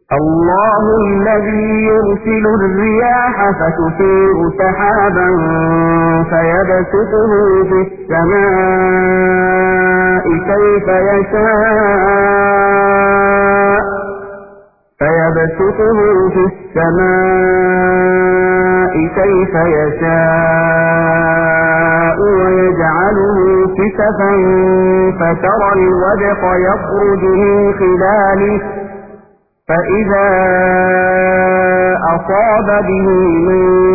الله الذي يرسل الرياح فتثير سحابا فيبسطه في السماء كيف يشاء ويجعله كسفا فترى الودق يخرج من خلاله فإذا أصاب به من